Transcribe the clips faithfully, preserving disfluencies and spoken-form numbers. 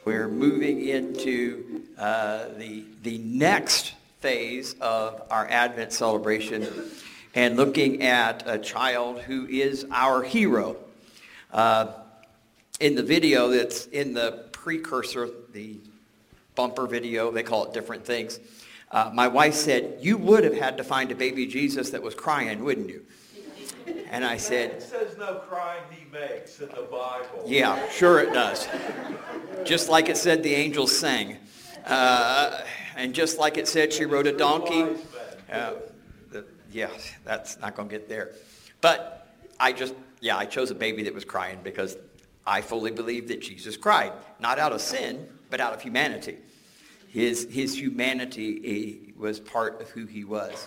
We're moving into uh, the, the next phase of our Advent celebration and looking at a child who is our hero. Uh, in the video that's in the precursor, the bumper video, they call it different things, uh, my wife said, you would have had to find a baby Jesus that was crying, wouldn't you? And I said, it says no crying he makes in the Bible. Yeah, sure it does. Just like it said the angels sang. Uh, and just like it said she rode a donkey. Uh, the, yeah, that's not going to get there. But I just, yeah, I chose a baby that was crying because I fully believe that Jesus cried. Not out of sin, but out of humanity. His, his humanity was part of who he was.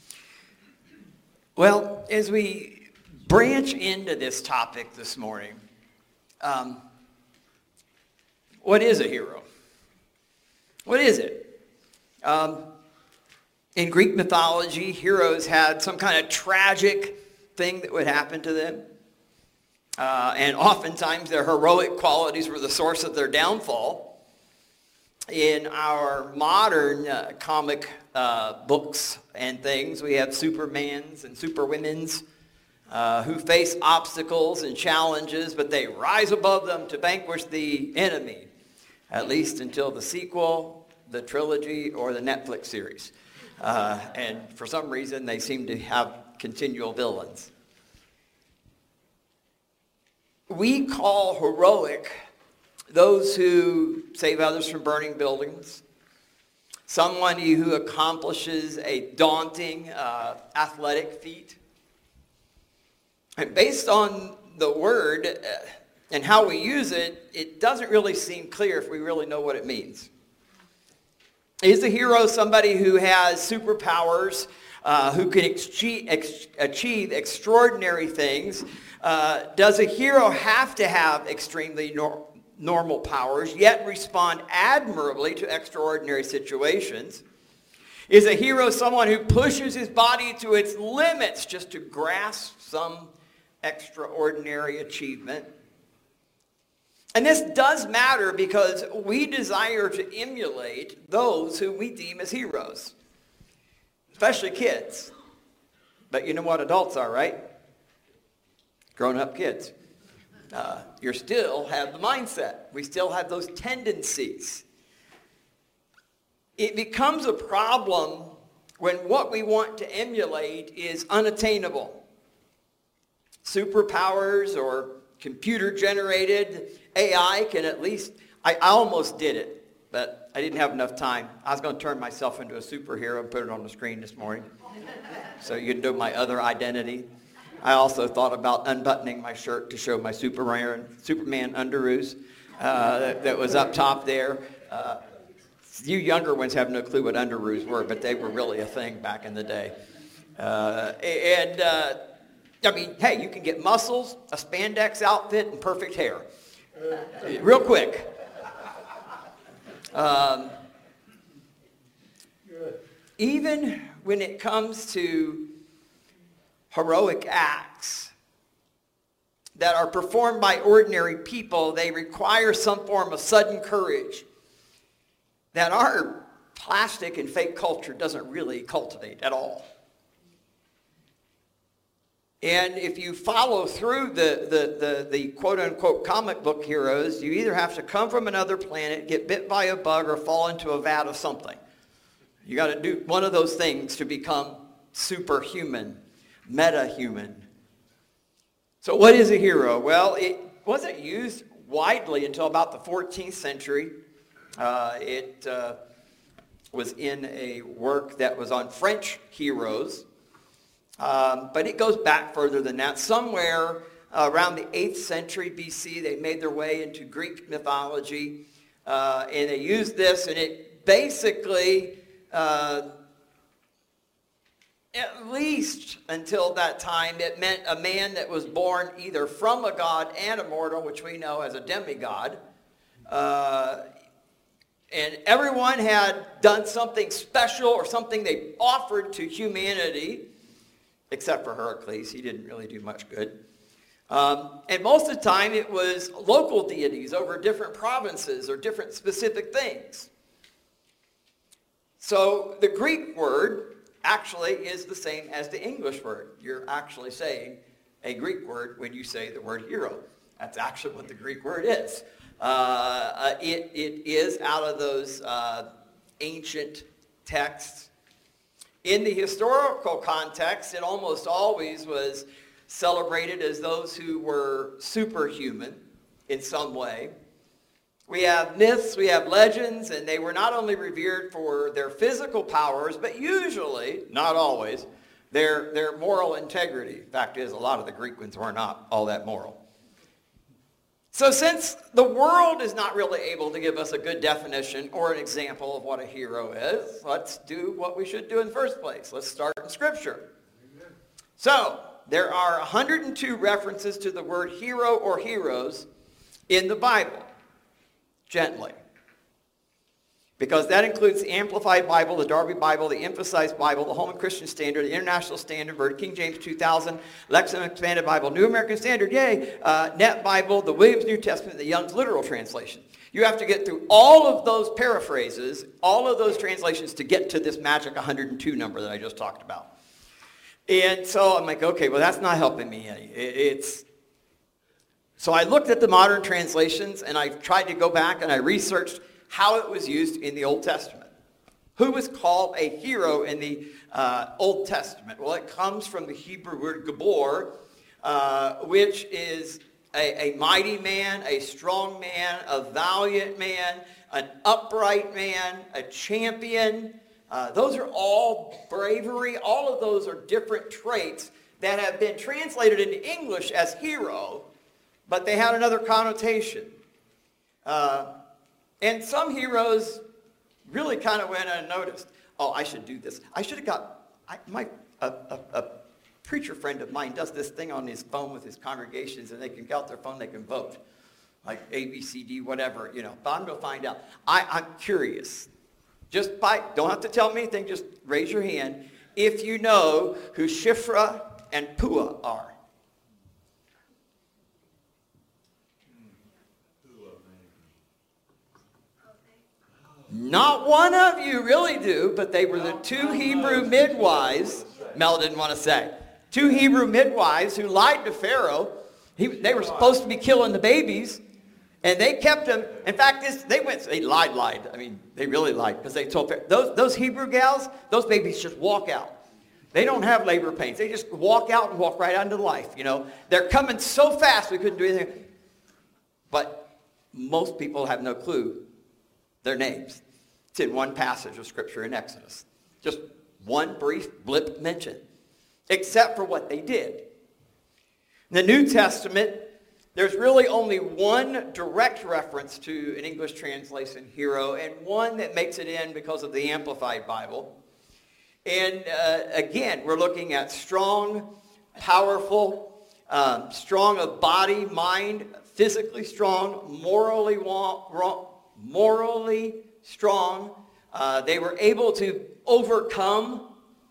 Well, as we branch into this topic this morning, um, what is a hero? What is it? Um, in Greek mythology, heroes had some kind of tragic thing that would happen to them. Uh, and oftentimes their heroic qualities were the source of their downfall. In our modern uh, comic uh, books and things, we have Supermans and Superwomens uh, who face obstacles and challenges, but they rise above them to vanquish the enemy, at least until the sequel, the trilogy, or the Netflix series. Uh, and for some reason, they seem to have continual villains. We call heroic those who save others from burning buildings, someone who accomplishes a daunting uh, athletic feat. And based on the word uh, and how we use it, it doesn't really seem clear if we really know what it means. Is a hero somebody who has superpowers, uh, who can achieve, ex- achieve extraordinary things? Uh, does a hero have to have extremely nor- normal powers, yet respond admirably to extraordinary situations? Is a hero someone who pushes his body to its limits just to grasp some extraordinary achievement? And this does matter because we desire to emulate those who we deem as heroes, especially kids. But you know what adults are, right? Grown-up kids. Uh, you still have the mindset. We still have those tendencies. It becomes a problem when what we want to emulate is unattainable. Superpowers or computer-generated A I can at least, I, I almost did it, but I didn't have enough time. I was going to turn myself into a superhero and put it on the screen this morning so you can do my other identity. I also thought about unbuttoning my shirt to show my Superman, Superman underoos uh, that, that was up top there. Uh, you younger ones have no clue what underoos were, but they were really a thing back in the day. Uh, and, uh, I mean, hey, you can get muscles, a spandex outfit, and perfect hair. Real quick. Um, even when it comes to heroic acts that are performed by ordinary people, they require some form of sudden courage that our plastic and fake culture doesn't really cultivate at all. And if you follow through the, the, the, the quote-unquote comic book heroes, you either have to come from another planet, get bit by a bug, or fall into a vat of something. You got to do one of those things to become superhuman. Meta-human. So what is a hero? Well, it wasn't used widely until about the fourteenth century. Uh, it uh, was in a work that was on French heroes. Um, but it goes back further than that. Somewhere uh, around the eighth century B C, they made their way into Greek mythology. Uh, and they used this, and it basically... Uh, At least until that time, it meant a man that was born either from a god and a mortal, which we know as a demigod. Uh, and everyone had done something special or something they offered to humanity, except for Heracles. He didn't really do much good. Um, and most of the time it was local deities over different provinces or different specific things. So the Greek word actually is the same as the English word. You're actually saying a Greek word when you say the word hero. That's actually what the Greek word is. Uh, uh, it, it is out of those uh, ancient texts. In the historical context, it almost always was celebrated as those who were superhuman in some way. We have myths, we have legends, and they were not only revered for their physical powers, but usually, not always, their, their moral integrity. Fact is, a lot of the Greek ones were not all that moral. So since the world is not really able to give us a good definition or an example of what a hero is, let's do what we should do in the first place. Let's start in Scripture. Amen. So, there are one hundred two references to the word hero or heroes in the Bible. Gently. Because that includes the Amplified Bible, the Darby Bible, the Emphasized Bible, the Holman Christian Standard, the International Standard Version, King James two thousand, Lexham Expanded Bible, New American Standard, yay, uh, Net Bible, the Williams New Testament, the Young's Literal Translation. You have to get through all of those paraphrases, all of those translations to get to this magic one hundred two number that I just talked about. And so I'm like, okay, well, that's not helping me any. It's So I looked at the modern translations, and I tried to go back and I researched how it was used in the Old Testament. Who was called a hero in the uh, Old Testament? Well, it comes from the Hebrew word gabor, uh, which is a, a mighty man, a strong man, a valiant man, an upright man, a champion. Uh, those are all bravery. All of those are different traits that have been translated into English as hero, but they had another connotation. Uh, And some heroes really kind of went unnoticed. Oh, I should do this. I should have got, I, my, a, a, a preacher friend of mine does this thing on his phone with his congregations, and they can get out their phone, they can vote. Like A, B, C, D, whatever, you know. But I'm going to find out. I, I'm curious. Just by, don't have to tell me anything, just raise your hand if you know who Shiphrah and Puah are. Not one of you really do, but they were the two Hebrew midwives, Mel didn't want to say, two Hebrew midwives who lied to Pharaoh. He, they were supposed to be killing the babies, and they kept them. In fact, this, they went, they lied, lied. I mean, they really lied, because they told Pharaoh, those, those Hebrew gals, those babies just walk out. They don't have labor pains. They just walk out and walk right out into life, you know. They're coming so fast we couldn't do anything. But most people have no clue their names. It's in one passage of Scripture in Exodus. Just one brief blip mention, except for what they did. In the New Testament, there's really only one direct reference to an English translation hero, and one that makes it in because of the Amplified Bible. And uh, again, we're looking at strong, powerful, um, strong of body, mind, physically strong, morally wrong, morally strong. Uh, they were able to overcome.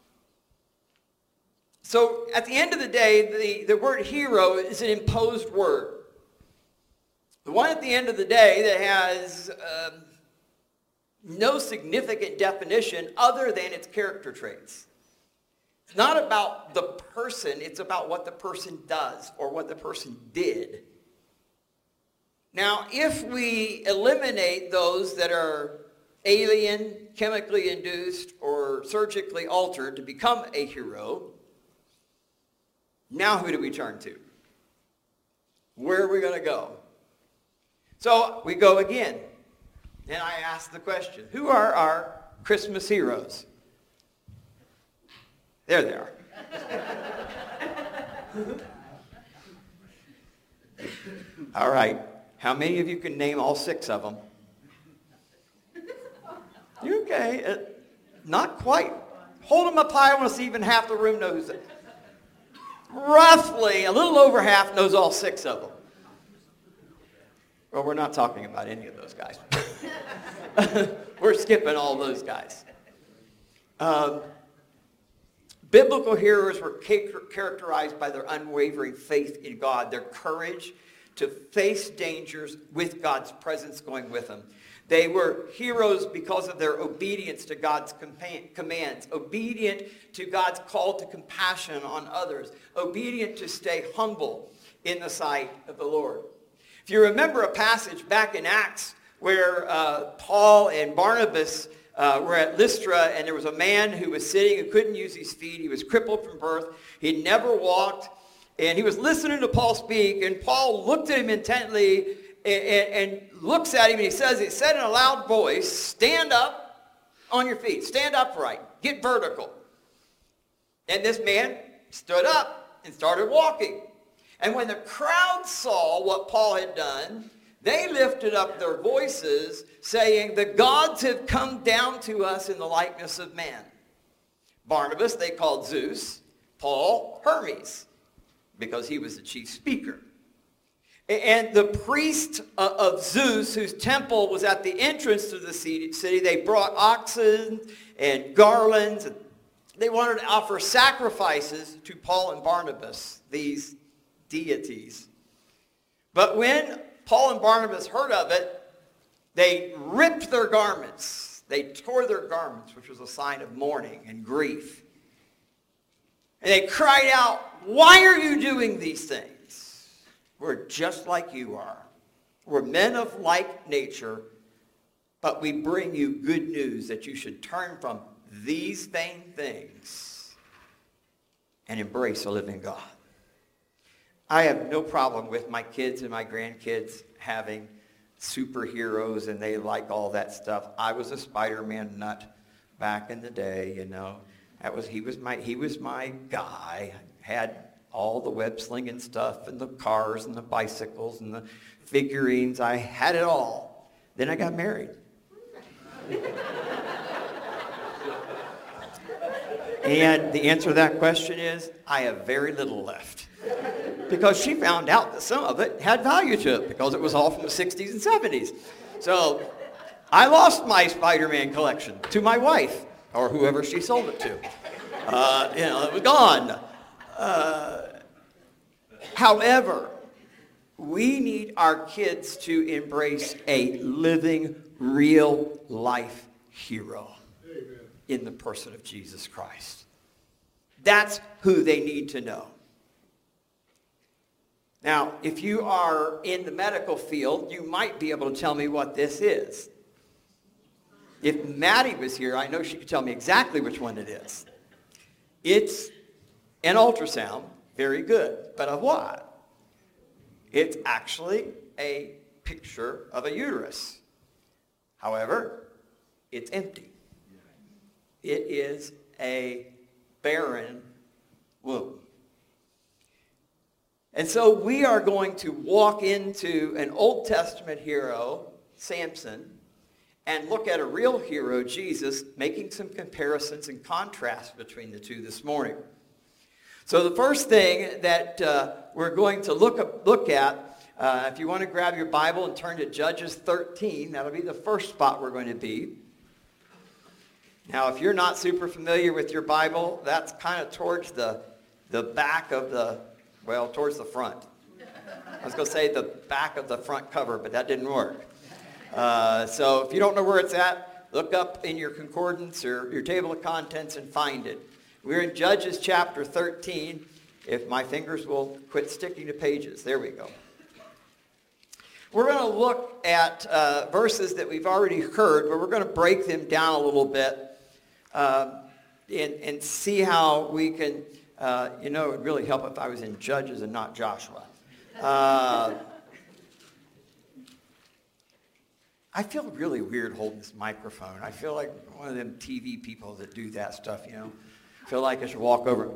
So at the end of the day, the, the word hero is an imposed word. The one at the end of the day that has um, no significant definition other than its character traits. It's not about the person, it's about what the person does or what the person did. Now, if we eliminate those that are alien, chemically induced, or surgically altered to become a hero, now who do we turn to? Where are we going to go? So we go again. And I ask the question, who are our Christmas heroes? There they are. All right. How many of you can name all six of them? You okay? Uh, not quite. Hold them up high. I want to see even half the room knows it. Roughly, a little over half knows all six of them. Well, we're not talking about any of those guys. We're skipping all those guys. Um, Biblical heroes were characterized by their unwavering faith in God, their courage to face dangers with God's presence going with them. They were heroes because of their obedience to God's commands, obedient to God's call to compassion on others, obedient to stay humble in the sight of the Lord. If you remember a passage back in Acts where uh, Paul and Barnabas uh, were at Lystra, and there was a man who was sitting who couldn't use his feet. He was crippled from birth. He'd never walked, and he was listening to Paul speak, and Paul looked at him intently and, and, and looks at him, and he says, he said in a loud voice, "Stand up on your feet. Stand upright. Get vertical." And this man stood up and started walking. And when the crowd saw what Paul had done, they lifted up their voices, saying, "The gods have come down to us in the likeness of man." Barnabas they called Zeus, Paul Hermes, because he was the chief speaker. And the priest of Zeus, whose temple was at the entrance to the city, they brought oxen and garlands. And they wanted to offer sacrifices to Paul and Barnabas, these deities. But when Paul and Barnabas heard of it, they ripped their garments. They tore their garments, which was a sign of mourning and grief. And they cried out, "Why are you doing these things? We're just like you are. We're men of like nature, but we bring you good news that you should turn from these vain things and embrace a living God." I have no problem with my kids and my grandkids having superheroes, and they like all that stuff. I was a Spider-Man nut back in the day, you know. That was he was my he was my guy. Had all the web slinging stuff and the cars and the bicycles and the figurines. I had it all. Then I got married. And the answer to that question is, I have very little left. Because she found out that some of it had value to it because it was all from the sixties and seventies. So I lost my Spider-Man collection to my wife, or whoever she sold it to. Uh, you know, it was gone. Uh, however, we need our kids to embrace a living, real life hero. Amen. In the person of Jesus Christ. That's who they need to know. Now, if you are in the medical field, you might be able to tell me what this is. If Maddie was here, I know she could tell me exactly which one it is. It's an ultrasound, very good, but of what? It's actually a picture of a uterus. However, it's empty. It is a barren womb. And so we are going to walk into an Old Testament hero, Samson, and look at a real hero, Jesus, making some comparisons and contrasts between the two this morning. So the first thing that uh, we're going to look, up, look at, uh, if you want to grab your Bible and turn to Judges thirteen, that'll be the first spot we're going to be. Now, if you're not super familiar with your Bible, that's kind of towards the, the back of the, well, towards the front. I was going to say the back of the front cover, but that didn't work. Uh, so if you don't know where it's at, look up in your concordance or your table of contents and find it. We're in Judges chapter thirteen. If my fingers will quit sticking to pages. There we go. We're going to look at uh, verses that we've already heard, but we're going to break them down a little bit uh, and, and see how we can, uh, you know, it would really help if I was in Judges and not Joshua. Uh, I feel really weird holding this microphone. I feel like one of them T V people that do that stuff, you know. I feel like I should walk over,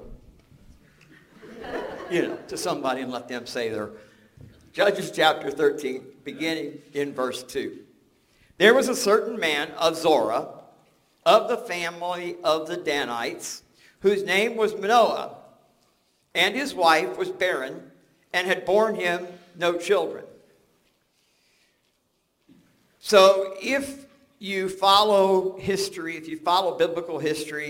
you know, to somebody and let them say their Judges chapter thirteen, beginning in verse two. There was a certain man of Zorah, of the family of the Danites, whose name was Manoah, and his wife was barren, and had borne him no children. So if you follow history, if you follow biblical history,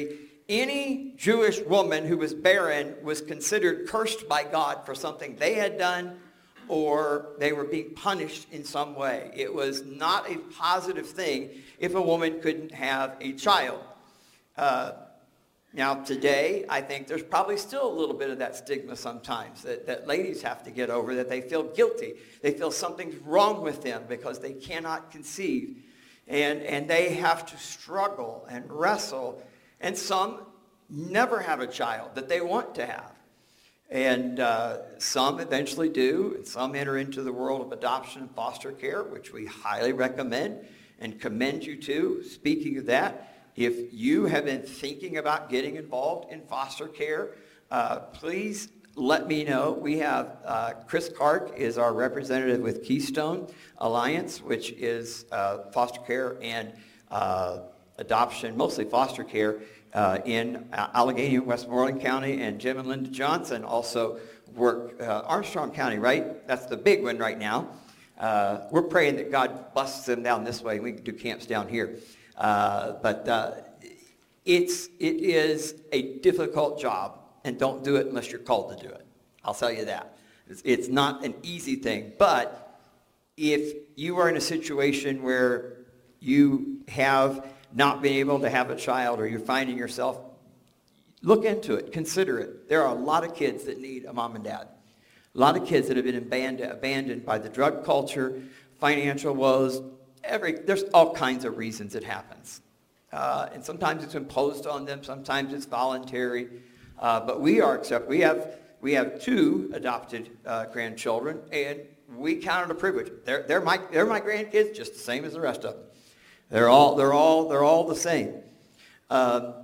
any Jewish woman who was barren was considered cursed by God for something they had done, or they were being punished in some way. It was not a positive thing if a woman couldn't have a child. Uh, now today, I think there's probably still a little bit of that stigma sometimes that, that ladies have to get over, that they feel guilty. They feel something's wrong with them because they cannot conceive. And, and they have to struggle and wrestle. And some never have a child that they want to have. And uh, some eventually do, and some enter into the world of adoption and foster care, which we highly recommend and commend you to. Speaking of that, if you have been thinking about getting involved in foster care, uh, please let me know. We have uh, Chris Clark is our representative with Keystone Alliance, which is uh, foster care and uh, adoption, mostly foster care, Uh, in Allegheny and Westmoreland County, and Jim and Linda Johnson also work uh, Armstrong County, right? That's the big one right now. Uh, we're praying that God blesses them down this way. We can do camps down here. Uh, but uh, it's, it is a difficult job, and don't do it unless you're called to do it. I'll tell you that. It's, it's not an easy thing, but if you are in a situation where you have not being able to have a child, or you're finding yourself, look into it, consider it. There are a lot of kids that need a mom and dad. A lot of kids that have been abandoned, abandoned by the drug culture, financial woes. Every, there's all kinds of reasons it happens. Uh, and sometimes it's imposed on them, sometimes it's voluntary. Uh, but we are accept. We have we have two adopted uh, grandchildren, and we count it a privilege. They're they're my they're my grandkids, just the same as the rest of them. They're all, they're all, they're all the same. Um,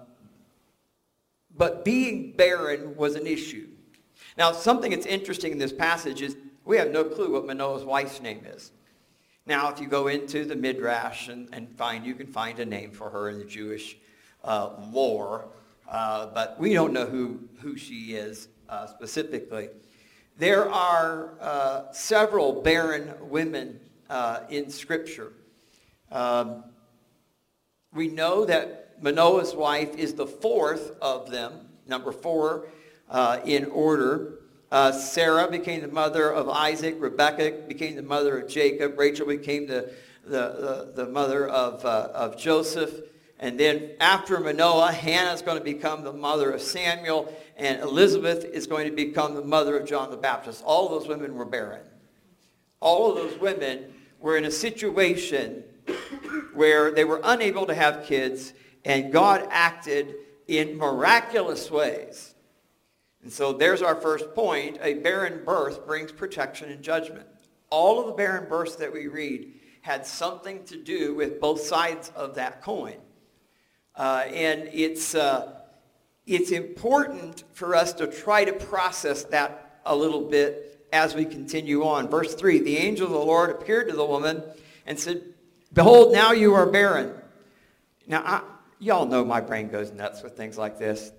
but being barren was an issue. Now, something that's interesting in this passage is we have no clue what Manoah's wife's name is. Now, if you go into the Midrash and, and find, you can find a name for her in the Jewish uh, lore, uh, but we don't know who, who she is uh, specifically. There are uh, several barren women uh, in Scripture. Um, we know that Manoah's wife is the fourth of them, number four uh, in order. Uh, Sarah became the mother of Isaac. Rebekah became the mother of Jacob. Rachel became the, the, the, the mother of, uh, of Joseph. And then after Manoah, Hannah is going to become the mother of Samuel, and Elizabeth is going to become the mother of John the Baptist. All of those women were barren. All of those women were in a situation where they were unable to have kids, and God acted in miraculous ways. And so there's our first point. A barren birth brings protection and judgment. All of the barren births that we read had something to do with both sides of that coin. Uh, and it's, uh, it's important for us to try to process that a little bit as we continue on. Verse three, the angel of the Lord appeared to the woman and said, "Behold, now you are barren." Now, I, y'all know my brain goes nuts with things like this.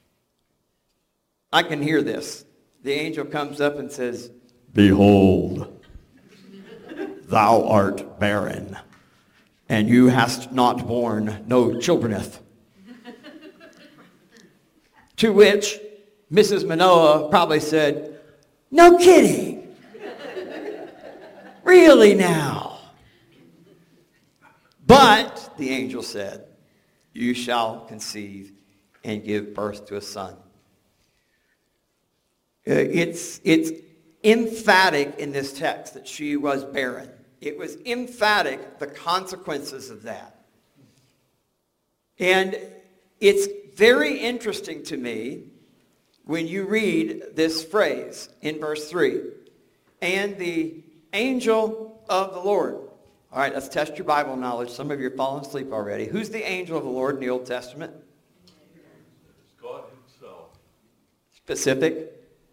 I can hear this. The angel comes up and says, "Behold, thou art barren, and you hast not borne no childreneth." To which Missus Manoah probably said, "No kidding. Really now?" But the angel said, "You shall conceive and give birth to a son." It's, it's emphatic in this text that she was barren. It was emphatic, the consequences of that. And it's very interesting to me when you read this phrase in verse three. And the angel of the Lord. All right, let's test your Bible knowledge. Some of you are falling asleep already. Who's the angel of the Lord in the Old Testament? It's God himself. Specific?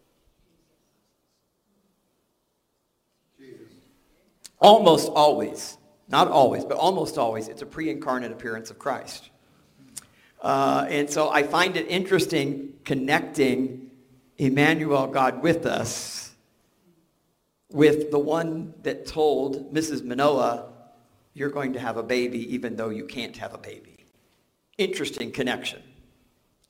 Jesus. Almost always. Not always, but almost always. It's a pre-incarnate appearance of Christ. Uh, and so I find it interesting connecting Emmanuel, God with us, with the one that told Missus Manoah, "You're going to have a baby even though you can't have a baby." Interesting connection.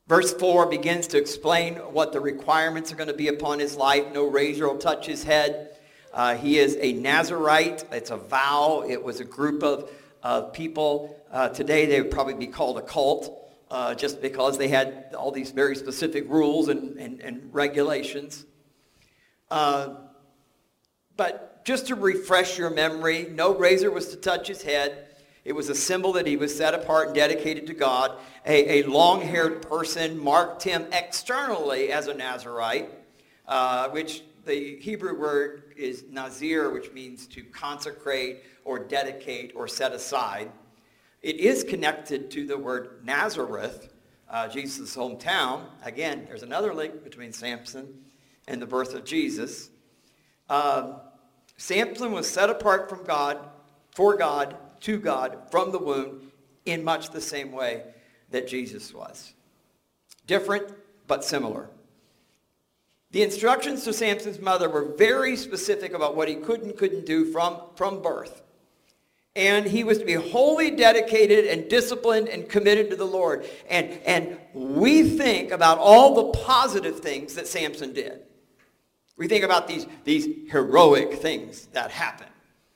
Verse four begins to explain what the requirements are going to be upon his life. No razor will touch his head. Uh, he is a Nazarite. It's a vow. It was a group of, of people. Uh, today they would probably be called a cult, uh, just because they had all these very specific rules and, and, and regulations. Uh, but just to refresh your memory, no razor was to touch his head. It was a symbol that he was set apart and dedicated to God. A, a long-haired person marked him externally as a Nazarite, uh, which the Hebrew word is Nazir, which means to consecrate or dedicate or set aside. It is connected to the word Nazareth, uh, Jesus' hometown. Again, there's another link between Samson and the birth of Jesus. Uh, Samson was set apart from God, for God, to God, from the womb, in much the same way that Jesus was. Different, but similar. The instructions to Samson's mother were very specific about what he could and couldn't do from, from birth. And he was to be wholly dedicated and disciplined and committed to the Lord. And, and we think about all the positive things that Samson did. We think about these, these heroic things that happened.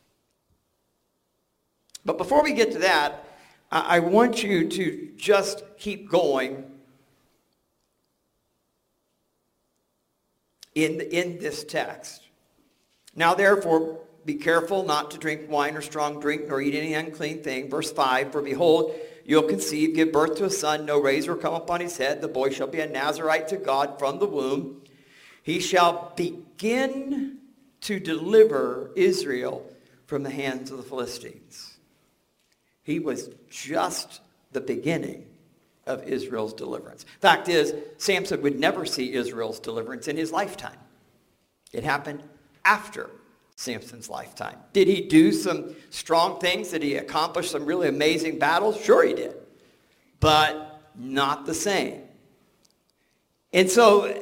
But before we get to that, I want you to just keep going in, in this text. Now, therefore, be careful not to drink wine or strong drink, nor eat any unclean thing. Verse five, for behold, you'll conceive, give birth to a son, no razor will come upon his head. The boy shall be a Nazarite to God from the womb. He shall begin to deliver Israel from the hands of the Philistines. He was just the beginning of Israel's deliverance. Fact is, Samson would never see Israel's deliverance in his lifetime. It happened after Samson's lifetime. Did he do some strong things? Did he accomplish some really amazing battles? Sure he did. But not the same. And so,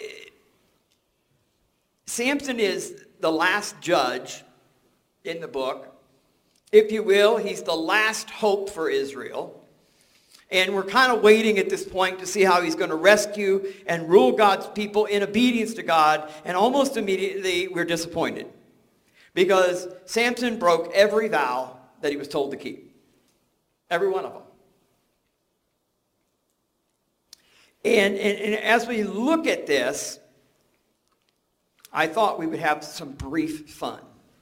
Samson is the last judge in the book. If you will, he's the last hope for Israel. And we're kind of waiting at this point to see how he's going to rescue and rule God's people in obedience to God. And almost immediately, we're disappointed. Because Samson broke every vow that he was told to keep. Every one of them. And, and, and as we look at this, I thought we would have some brief fun.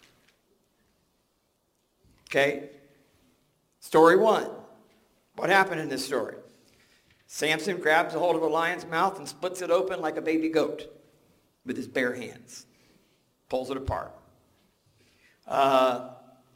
Okay, story one. What happened in this story? Samson grabs a hold of a lion's mouth and splits it open like a baby goat with his bare hands. Pulls it apart. Uh,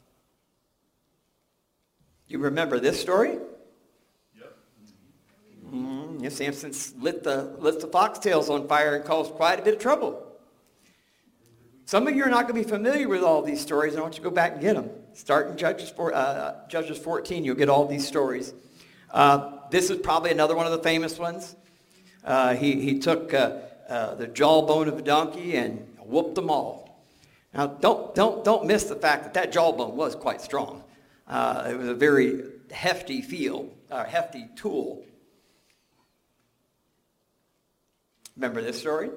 you remember this story? Yep. Mm-hmm. Yeah, Samson lit the, lit the foxtails on fire and caused quite a bit of trouble. Some of you are not going to be familiar with all these stories. I want you to go back and get them. Start in Judges, four, uh, Judges fourteen. You'll get all these stories. Uh, this is probably another one of the famous ones. Uh, he, he took uh, uh, the jawbone of a donkey and whooped them all. Now, don't, don't, don't miss the fact that that jawbone was quite strong. Uh, it was a very hefty field, uh, hefty tool. Remember this story?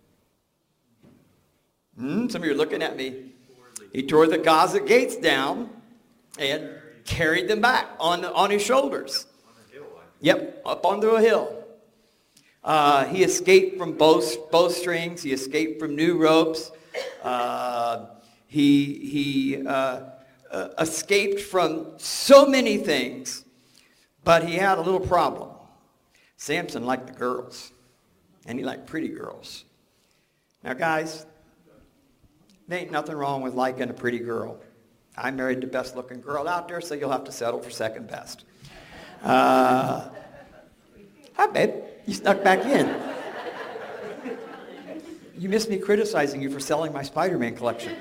Hmm, some of you are looking at me. He tore the Gaza gates down and carried them back on, on his shoulders. Yep, up onto a hill. Uh, he escaped from bow, bowstrings. He escaped from new ropes. Uh, he he uh, uh, escaped from so many things, but he had a little problem. Samson liked the girls, and he liked pretty girls. Now, guys, there ain't nothing wrong with liking a pretty girl. I married the best looking girl out there, so you'll have to settle for second best. Uh, hi, babe. You snuck back in. You missed me criticizing you for selling my Spider-Man collection.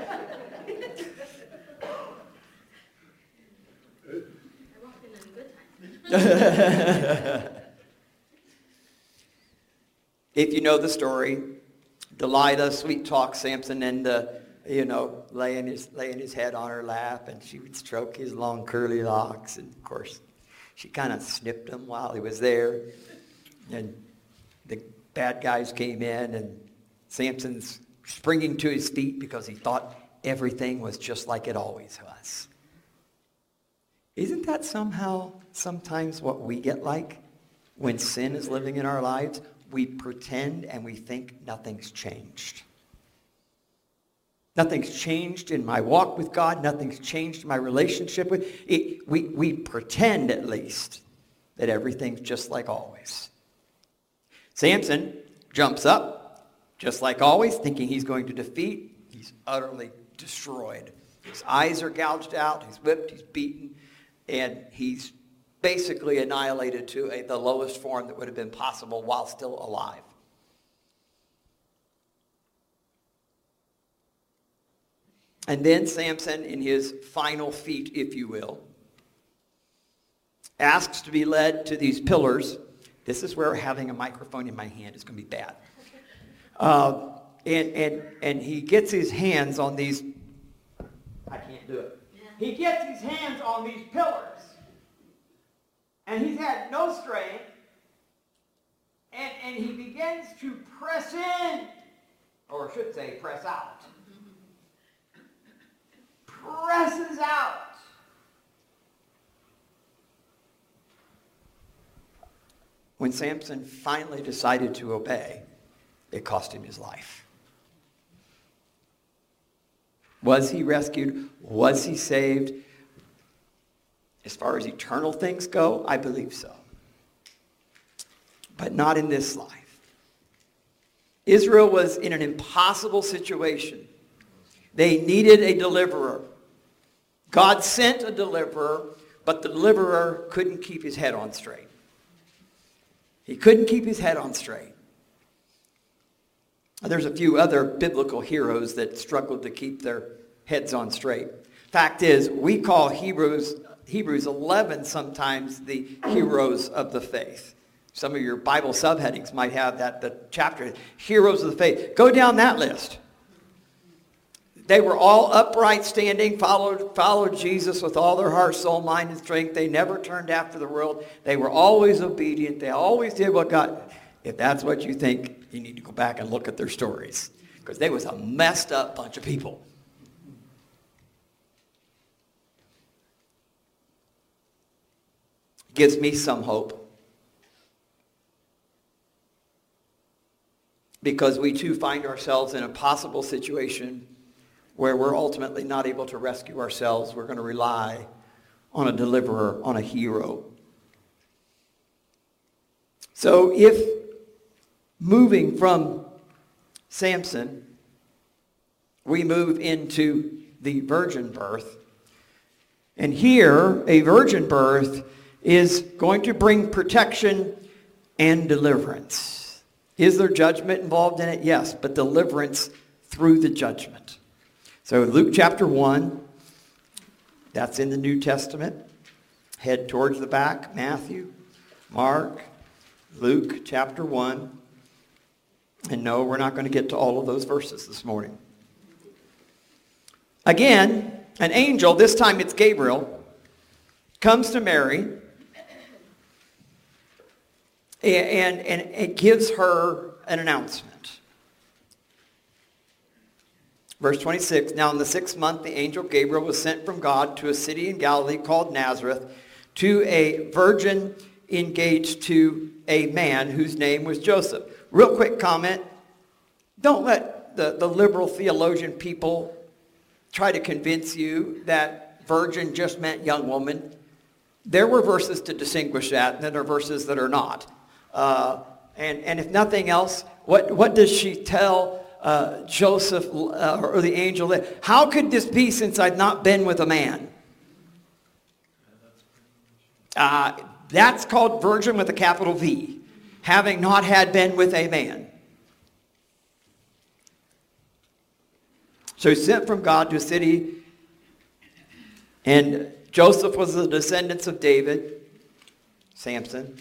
If you know the story, Delilah sweet talked Samson into, you know, laying his laying his head on her lap, and she would stroke his long curly locks, and of course, she kind of snipped him while he was there. And the bad guys came in, and Samson's springing to his feet because he thought everything was just like it always was. Isn't that somehow sometimes what we get like when sin is living in our lives? We pretend and we think nothing's changed. Nothing's changed in my walk with God. Nothing's changed in my relationship with it. We, we pretend, at least, that everything's just like always. Samson jumps up, just like always, thinking he's going to defeat. He's utterly destroyed. His eyes are gouged out. He's whipped. He's beaten. And he's basically annihilated to a, the lowest form that would have been possible while still alive. And then Samson, in his final feat, if you will, asks to be led to these pillars. This is where having a microphone in my hand is going to be bad. Uh, and, and, and he gets his hands on these. I can't do it. He gets his hands on these pillars. And he's had no strength. And, and he begins to press in. Or I should say press out. Presses out. When Samson finally decided to obey, it cost him his life. Was he rescued? Was he saved? As far as eternal things go, I believe so. But not in this life. Israel was in an impossible situation. They needed a deliverer. God sent a deliverer, but the deliverer couldn't keep his head on straight. He couldn't keep his head on straight. There's a few other biblical heroes that struggled to keep their heads on straight. Fact is, we call Hebrews, Hebrews eleven sometimes the heroes of the faith. Some of your Bible subheadings might have that, the chapter, heroes of the faith. Go down that list. They were all upright standing, followed, followed Jesus with all their heart, soul, mind, and strength. They never turned after the world. They were always obedient. They always did what God... If that's what you think, you need to go back and look at their stories. Because they was a messed up bunch of people. Gives me some hope. Because we too find ourselves in a possible situation where we're ultimately not able to rescue ourselves. We're going to rely on a deliverer, on a hero. So if moving from Samson, we move into the virgin birth. And here, a virgin birth is going to bring protection and deliverance. Is there judgment involved in it? Yes, but deliverance through the judgment. So Luke chapter one, that's in the New Testament. Head towards the back, Matthew, Mark, Luke chapter one. And no, we're not going to get to all of those verses this morning. Again, an angel, this time it's Gabriel, comes to Mary and, and, and it gives her an announcement. Verse twenty-six, now in the sixth month, the angel Gabriel was sent from God to a city in Galilee called Nazareth to a virgin engaged to a man whose name was Joseph. Real quick comment. Don't let the, the liberal theologian people try to convince you that virgin just meant young woman. There were verses to distinguish that, and then there are verses that are not. Uh, and, and if nothing else, what, what does she tell Uh, Joseph uh, or the angel? How could this be since I've not been with a man? Uh, that's called virgin with a capital V. Having not had been with a man. So he's sent from God to a city. And Joseph was the descendants of David, Samson.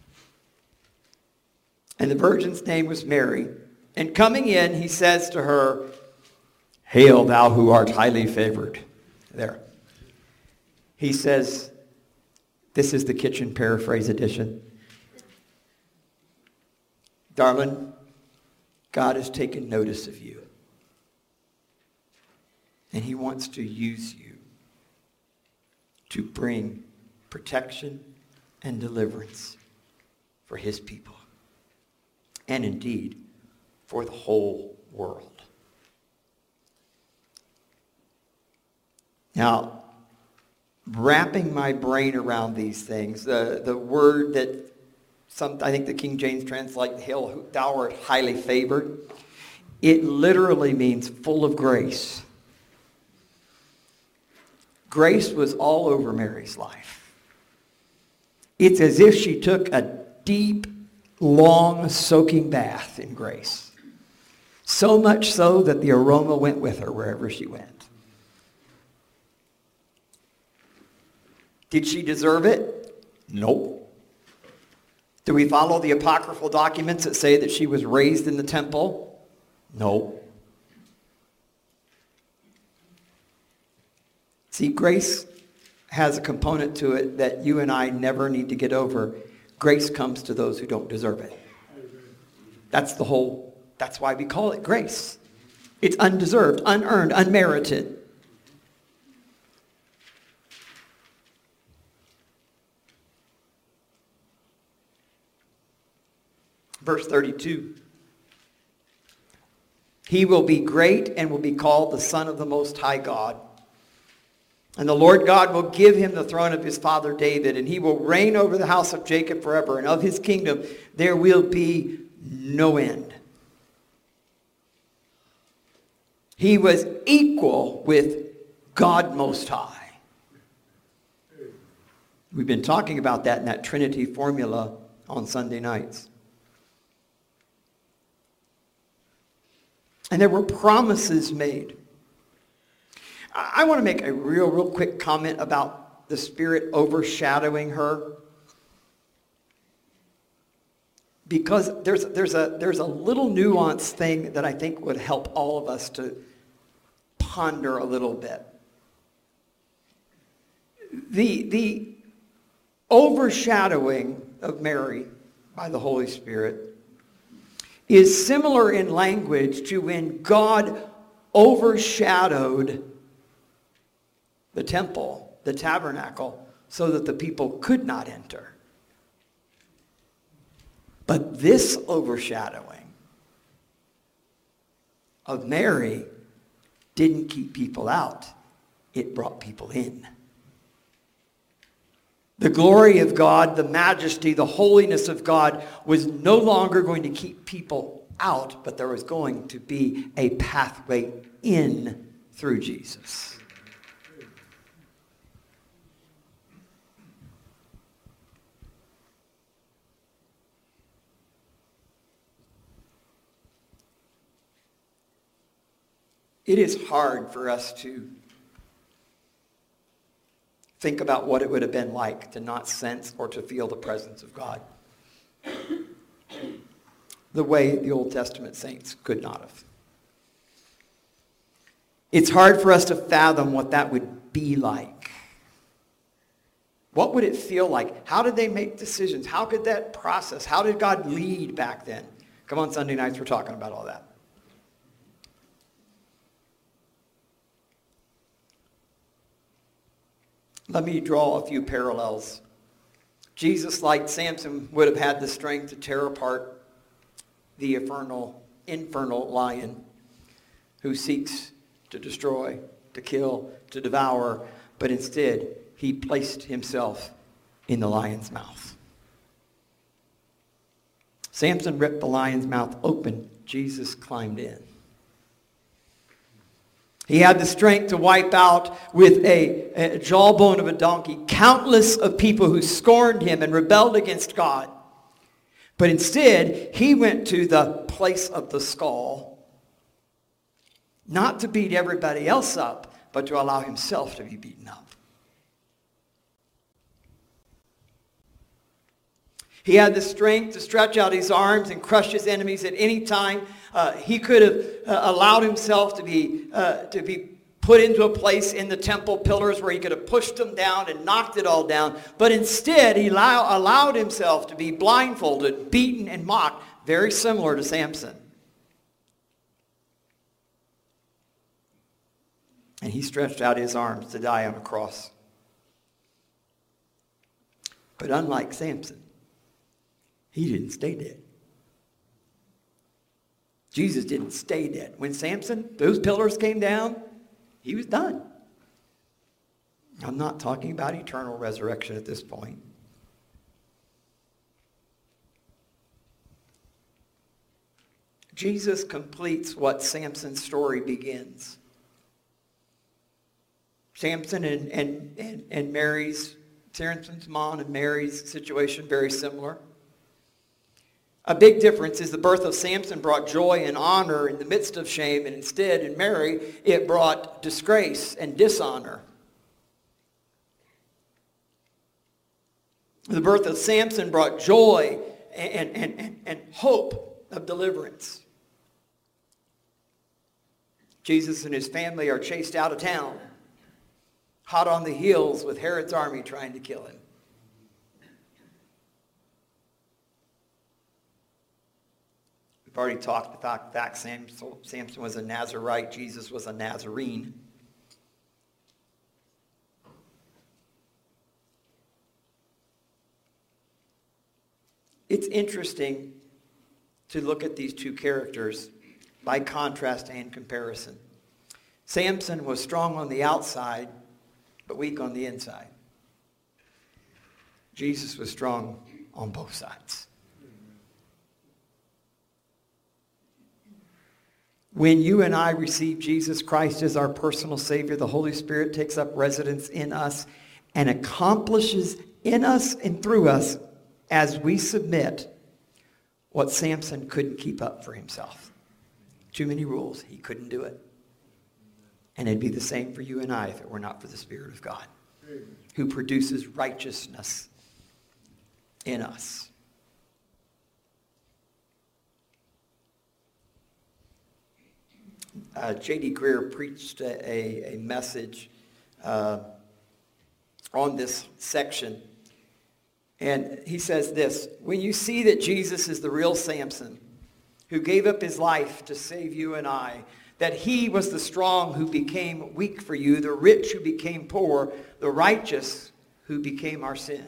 And the virgin's name was Mary. And coming in, he says to her, "Hail, thou who art highly favored." There. He says, this is the kitchen paraphrase edition. Darling, God has taken notice of you. And he wants to use you to bring protection and deliverance for his people. And indeed, for the whole world. Now, wrapping my brain around these things, the, the word that some, I think the King James translates, "Hail, thou art highly favored," it literally means full of grace. Grace was all over Mary's life. It's as if she took a deep, long, soaking bath in grace. So much so that the aroma went with her wherever she went. Did she deserve it? Nope. Do we follow the apocryphal documents that say that she was raised in the temple? No. See, grace has a component to it that you and I never need to get over. Grace comes to those who don't deserve it. That's the whole, that's why we call it grace. It's undeserved, unearned, unmerited. Verse thirty-two. He will be great and will be called the Son of the Most High God. And the Lord God will give him the throne of his father David, and he will reign over the house of Jacob forever, and of his kingdom there will be no end. He was equal with God Most High. We've been talking about that in that Trinity formula on Sunday nights. And there were promises made. I want to make a real, real quick comment about the Spirit overshadowing her. Because there's, there's, a, there's a little nuanced thing that I think would help all of us to ponder a little bit. The, the overshadowing of Mary by the Holy Spirit is similar in language to when God overshadowed the temple, the tabernacle, so that the people could not enter. But this overshadowing of Mary didn't keep people out. It brought people in. The glory of God, the majesty, the holiness of God was no longer going to keep people out, but there was going to be a pathway in through Jesus. It is hard for us to think about what it would have been like to not sense or to feel the presence of God the way the Old Testament saints could not have. It's hard for us to fathom what that would be like. What would it feel like? How did they make decisions? How could that process? How did God lead back then? Come on, Sunday nights, we're talking about all that. Let me draw a few parallels. Jesus, like Samson, would have had the strength to tear apart the infernal, infernal lion who seeks to destroy, to kill, to devour, but instead he placed himself in the lion's mouth. Samson ripped the lion's mouth open. Jesus climbed in. He had the strength to wipe out with a, a jawbone of a donkey countless of people who scorned him and rebelled against God. But instead, he went to the place of the skull, not to beat everybody else up, but to allow himself to be beaten up. He had the strength to stretch out his arms and crush his enemies at any time. Uh, he could have uh, allowed himself to be uh, to be put into a place in the temple pillars where he could have pushed them down and knocked it all down. But instead, he allow, allowed himself to be blindfolded, beaten, and mocked. very similar to Samson. And he stretched out his arms to die on a cross. But unlike Samson, he didn't stay dead. Jesus didn't stay dead. When Samson, those pillars came down, he was done. I'm not talking about eternal resurrection at this point. Jesus completes what Samson's story begins. Samson and, and, and, and Mary's, Samson's mom and Mary's situation, very similar. A big difference is the birth of Samson brought joy and honor in the midst of shame, and instead in Mary, it brought disgrace and dishonor. The birth of Samson brought joy and, and, and, and hope of deliverance. Jesus and his family are chased out of town, hot on the heels with Herod's army trying to kill him. We've already talked about that Samson was a Nazarite, Jesus was a Nazarene. It's interesting to look at these two characters by contrast and comparison. Samson was strong on the outside, but weak on the inside. Jesus was strong on both sides. When you and I receive Jesus Christ as our personal Savior, the Holy Spirit takes up residence in us and accomplishes in us and through us as we submit what Samson couldn't keep up for himself. Too many rules. He couldn't do it. And it'd be the same for you and I if it were not for the Spirit of God, who produces righteousness in us. Uh, J D Greer preached a, a, a message uh, on this section. And he says this: when you see that Jesus is the real Samson, who gave up his life to save you and I, that he was the strong who became weak for you, the rich who became poor, the righteous who became our sin.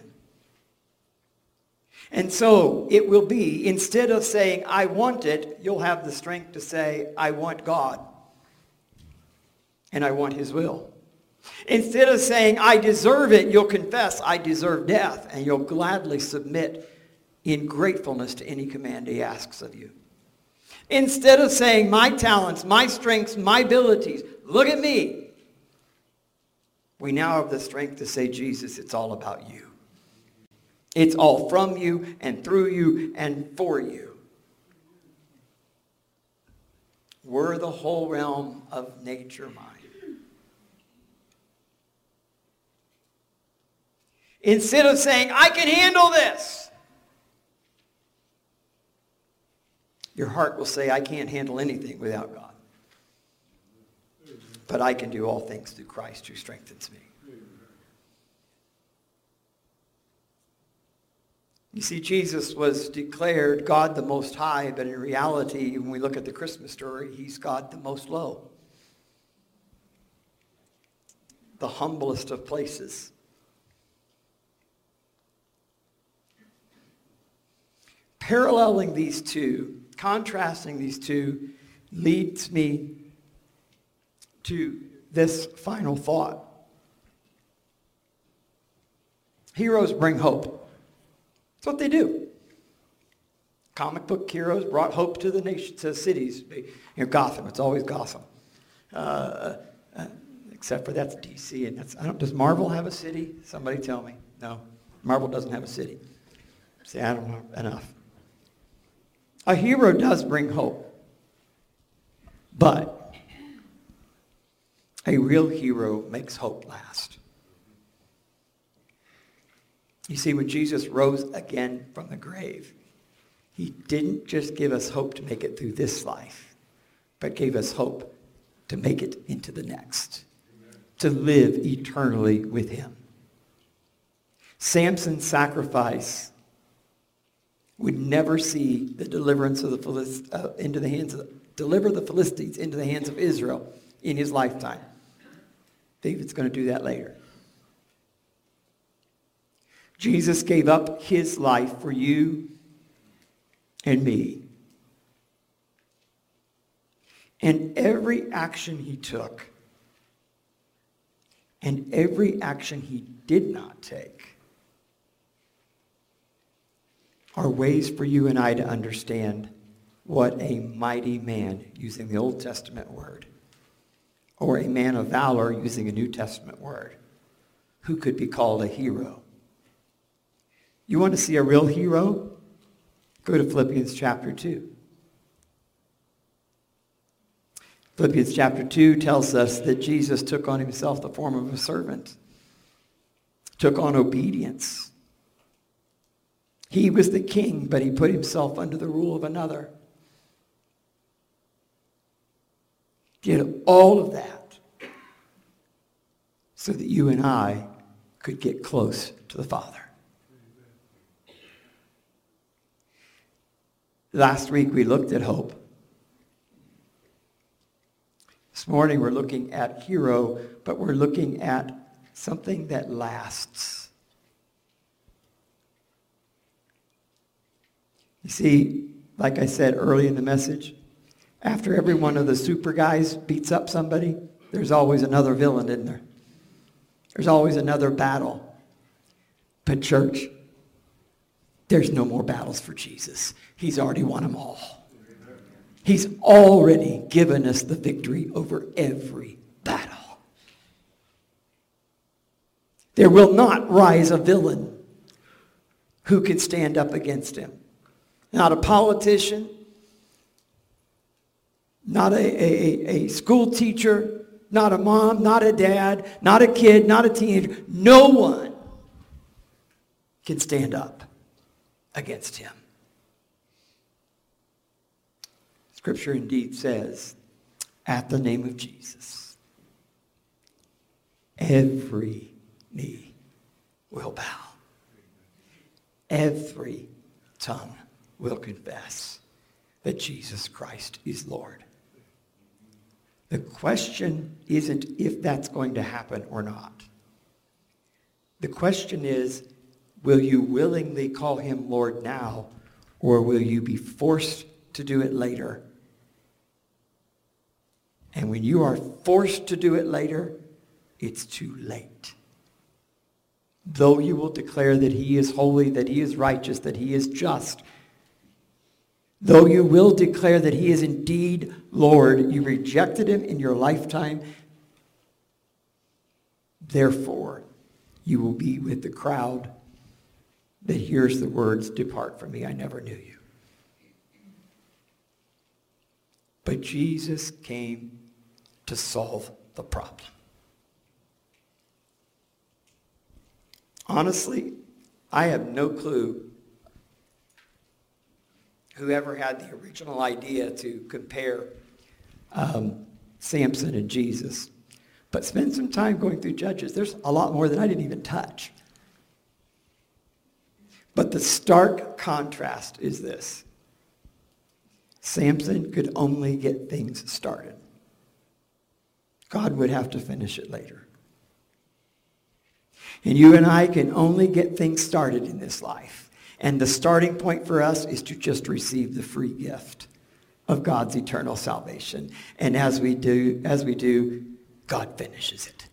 And so it will be, instead of saying, I want it, you'll have the strength to say, I want God. And I want his will. Instead of saying, I deserve it, you'll confess, I deserve death. And you'll gladly submit in gratefulness to any command he asks of you. Instead of saying, my talents, my strengths, my abilities, look at me. We now have the strength to say, Jesus, it's all about you. It's all from you and through you and for you. We're the whole realm of nature mind. Instead of saying, I can handle this, your heart will say, I can't handle anything without God. But I can do all things through Christ who strengthens me. You see, Jesus was declared God the Most High, but in reality, when we look at the Christmas story, he's God the Most Low. The humblest of places. Paralleling these two, contrasting these two, leads me to this final thought. Heroes bring hope. That's what they do. Comic book heroes brought hope to the nation, to cities. You know, Gotham, it's always Gotham. Uh, uh, except for that's D C, and that's, I don't, does Marvel have a city? Somebody tell me. No, Marvel doesn't have a city. See, I don't know enough. A hero does bring hope. But a real hero makes hope last. You see, when Jesus rose again from the grave, he didn't just give us hope to make it through this life, but gave us hope to make it into the next, to live eternally with him. Samson's sacrifice would never see the deliverance of the Philist- uh, into the hands of deliver the Philistines into the hands of Israel in his lifetime. David's going to do that later. Jesus gave up his life for you and me. And every action he took, and every action he did not take, are ways for you and I to understand what a mighty man, using the Old Testament word, or a man of valor, using a New Testament word, who could be called a hero. You want to see a real hero? Go to Philippians chapter two. Philippians chapter two tells us that Jesus took on himself the form of a servant, took on obedience. He was the king, but he put himself under the rule of another. Did all of that so that you and I could get close to the Father. Last week we looked at hope. This morning we're looking at hero, but we're looking at something that lasts. You see, like I said early in the message, after every one of the super guys beats up somebody, there's always another villain, isn't there? There's always another battle. But church, there's no more battles for Jesus. He's already won them all. He's already given us the victory over every battle. There will not rise a villain who can stand up against him. Not a politician, not a, a, a school teacher, not a mom, not a dad, not a kid, not a teenager. No one can stand up against him. Scripture indeed says, at the name of Jesus, every knee will bow. Every tongue will confess that Jesus Christ is Lord. The question isn't if that's going to happen or not. The question is, will you willingly call him Lord now, or will you be forced to do it later? And when you are forced to do it later, it's too late. Though you will declare that he is holy, that he is righteous, that he is just, though you will declare that he is indeed Lord, you rejected him in your lifetime. Therefore, you will be with the crowd that hears the words, "Depart from me, I never knew you." But Jesus came to solve the problem. Honestly, I have no clue whoever had the original idea to compare um, Samson and Jesus. But spend some time going through Judges. There's a lot more that I didn't even touch. But the stark contrast is this. Samson could only get things started. God would have to finish it later. And you and I can only get things started in this life. And the starting point for us is to just receive the free gift of God's eternal salvation. And as we do, as we do, God finishes it.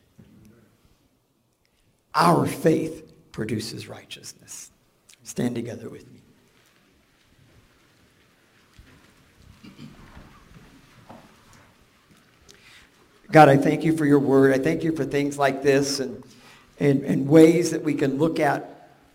Our faith produces righteousness. Stand together with me. God, I thank you for your word. I thank you for things like this and, and, and ways that we can look at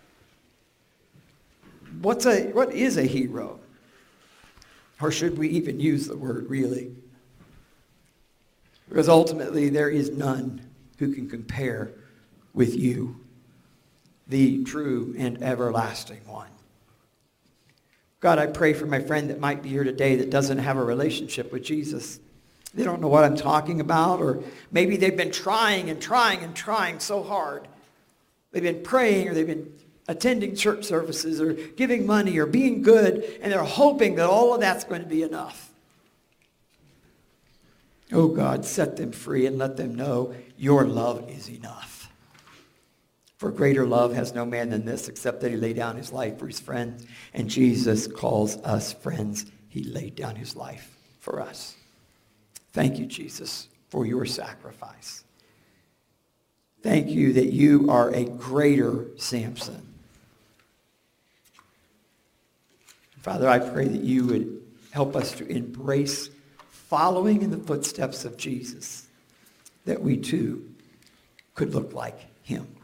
what's a what is a hero? Or should we even use the word really? Because ultimately there is none who can compare with you, the true and everlasting one. God, I pray for my friend that might be here today that doesn't have a relationship with Jesus. They don't know what I'm talking about, or maybe they've been trying and trying and trying so hard. They've been praying, or they've been attending church services or giving money or being good, and they're hoping that all of that's going to be enough. Oh God, set them free and let them know your love is enough. For greater love has no man than this, except that he lay down his life for his friends. And Jesus calls us friends. He laid down his life for us. Thank you, Jesus, for your sacrifice. Thank you that you are a greater Samson. Father, I pray that you would help us to embrace following in the footsteps of Jesus, that we too could look like him.